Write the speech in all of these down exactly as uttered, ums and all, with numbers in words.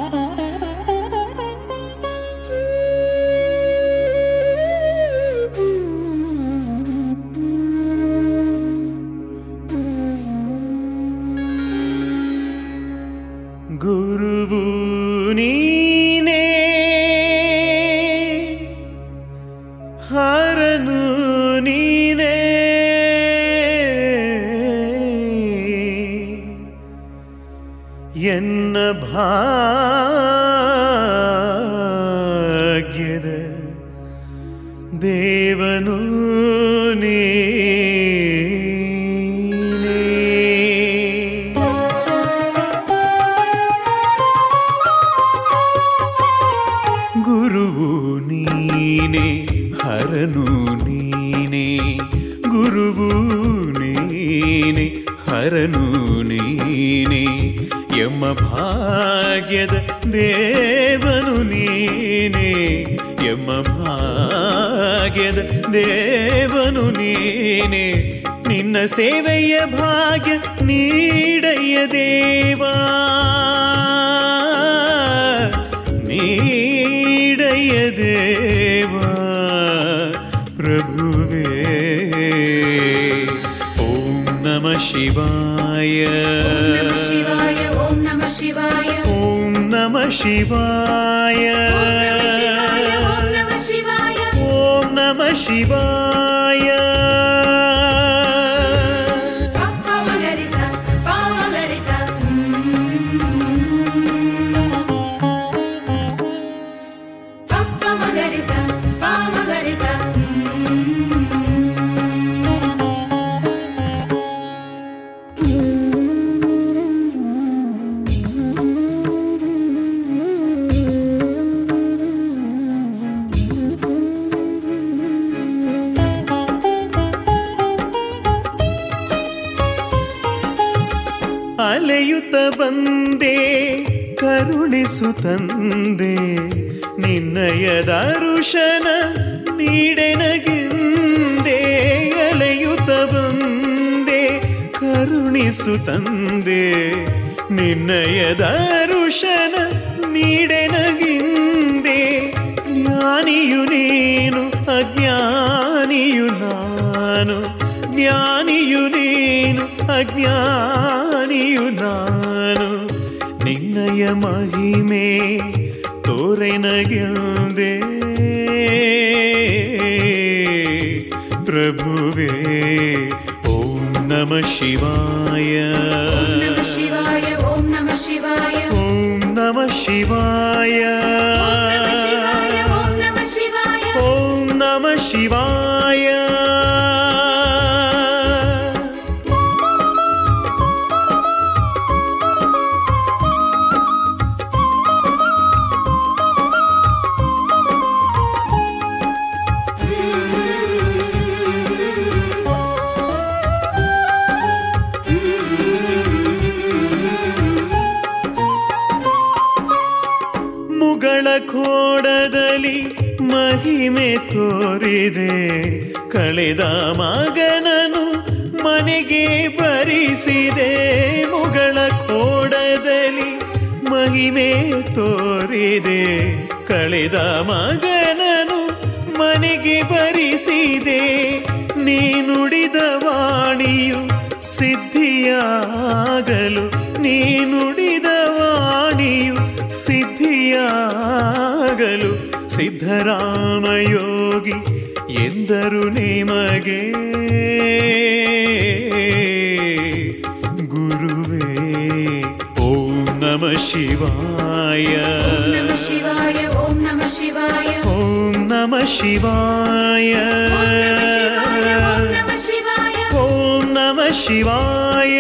ಗುರುವು ನೀನೇ ಹರನು ನೀನೇ ಎನ್ನ ಭಾಗ್ಯದ ದೇವನು ನೀನೇ. ಗುರುವು ನೀನೇ ಹರನು ನೀನೇ, ಗುರುವು ನೀನೇ ಹರನು ನೀನೇ, ಎಮ್ಮ ಭಾಗ್ಯದ ದೇವನು ನೀನೇ, ಎಮ್ಮ ಭಾಗ್ಯದ ದೇವನು ನೀನೇ. ನಿನ್ನ ಸೇವೆಯ ಭಾಗ್ಯ ನೀಡಯ್ಯ ದೇವಾ, ನೀಡಯ್ಯ ದೇವಾ ಪ್ರಭುವೇ. ಓಂ ನಮಃ ಶಿವಾಯ, ಓಂ ನಮಃ ಶಿವಾಯ, ಓಂ ನಮಃ ಶಿವಾಯ, ಓಂ ನಮಃ ಶಿವಾಯ, ಓಂ ನಮಃ ಶಿವಾಯ. ಅಲೆಯುತ್ತ ಬಂದೆ ಕರುಣಿಸು ತಂದೆ, ನಿನ್ನಯ ದರುಶನ ನೀಡೆನಗೆಂದೆ. ಅಲೆಯುತ್ತ ಬಂದೆ ಕರುಣಿಸು ತಂದೆ, ನಿನ್ನಯ ದರುಶನ ನೀಡೆನಗೆಂದೆ. ಜ್ಞಾನಿಯು ನೀನು ಅಜ್ಞಾನಿಯು ನಾನು, ಜ್ಞಾನಿಯು ನೀನು ಅಜ್ಞಾನಿಯು ನಾನು. ನಿನ್ನಯ ಮಹಿಮೆ ತೋರೆನಗೆಂದೆ ಪ್ರಭುವೇ. ಓಂ ನಮಃ ಶಿವಾಯ, ಓಂ ನಮಃ ಶಿವಾಯ, ಓಂ ನಮಃ ಶಿವಾಯ, ಓಂ ನಮಃ ಶಿವಾಯ, ಓಂ ನಮಃ ಶಿವಾಯ, ಓಂ ನಮಃ ಶಿವಾಯ. ಮುಗಳ ಕೋಡದಲ್ಲಿ ಮಹಿಮೆ ತೋರಿದೆ, ಕಳೆದ ಮಗನನು ಮನೆಗೆ ಬರಿಸಿದೆ. ಮುಗಳ ಕೋಡದಲ್ಲಿ ಮಹಿಮೆ ತೋರಿದೆ, ಕಳೆದ ಮಗನನು ಮನೆಗೆ ಬರಿಸಿದೆ. ನೀ ನುಡಿದ ವಾಣಿಯು ಸಿದ್ಧಿಯಾಗಲು, ನೀ ನುಡಿದ ವಾಣಿಯು ಸಿದ್ಧಿಯಾಗಲು, ಸಿದ್ಧರಾಮಯೋಗಿ ಎಂದರು ನಿಮಗೆ. ಗುರುವೇ ಓಂ ನಮಃ ಶಿವಾಯ, ಓಂ ನಮಃ ಶಿವಾಯ, ಓಂ ನಮಃ ಶಿವಾಯ, ಓಂ ನಮಃ ಶಿವಾಯ, ಓಂ ನಮಃ ಶಿವಾಯ, ಓಂ ನಮಃ ಶಿವಾಯ.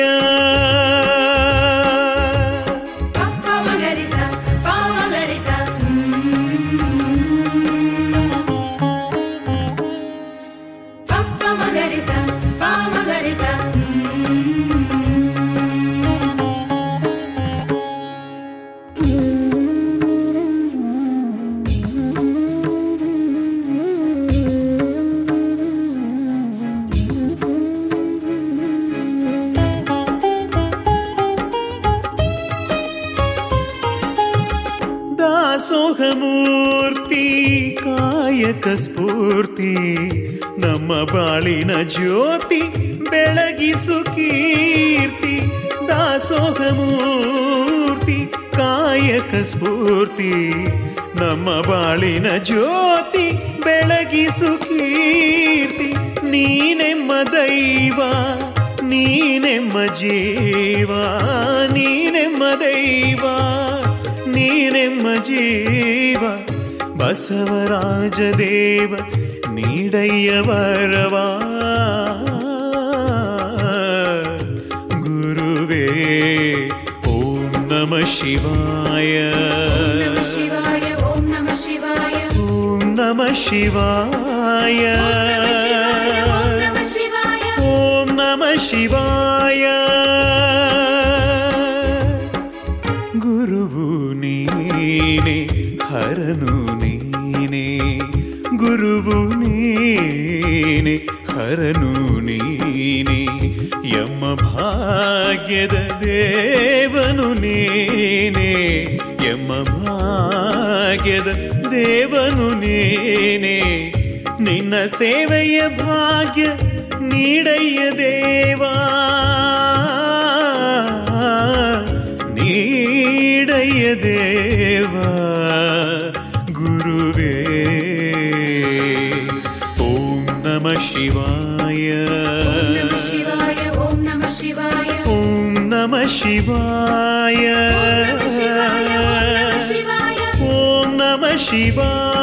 ದಾಸೋಹಮೂರ್ತಿ ಕಾಯಕ ಸ್ಫೂರ್ತಿ ನಮ್ಮ ಬಾಳಿನ ಜ್ಯೋತಿ ಬೆಳಗಿಸು ಕೀರ್ತಿ. ದಾಸೋಹಮೂರ್ತಿ ಕಾಯಕ ಸ್ಫೂರ್ತಿ ನಮ್ಮ ಬಾಳಿನ ಜ್ಯೋತಿ ಬೆಳಗಿಸು ಕೀರ್ತಿ. ನೀನೆಮ್ಮ ದೈವ ನೀನೆಮ್ಮ ಜೀವ, ನೀನೆಮ್ಮ ದೈವ ನೀನೆಮ್ಮ ಜೀವ. ಬಸವರಾಜ ದೇವ ನೀಡಯ್ಯ ವರವಾ. ಗುರುವೇ ಓಂ ನಮಃ ಶಿವಾಯ. ಓಂ ನಮಃ ಶಿವಾಯ ಓಂ ನಮಃ ಶಿವಾಯ. ಓಂ ನಮಃ ಶಿವಾಯ. ಗುರುವು ನೀನೆ ಹರನು ನೀನೆ, ಗುರುವು ನೀನೆ ಹರನು ನೀನೆ. ಯಮ್ಮ ಭಾಗ್ಯದ ದೇವನು ನೀನೆ, ಯಮ್ಮ ಭಾಗ್ಯದ ದೇವನು ನೀನೆ. ನಿನ್ನ ಸೇವೆಯ ಭಾಗ್ಯ ನೀಡಯ್ಯ ದೇವಾ, ನೀಡಯ್ಯ ದೇವಾ. ಗುರುವೇ ಓಂ ನಮಃ ಶಿವಾಯ. ಓಂ ನಮಃ ಶಿವಾಯ ಓಂ ನಮಃ ಶಿವಾಯ. ಓಂ ನಮಃ ಶಿವಾಯ.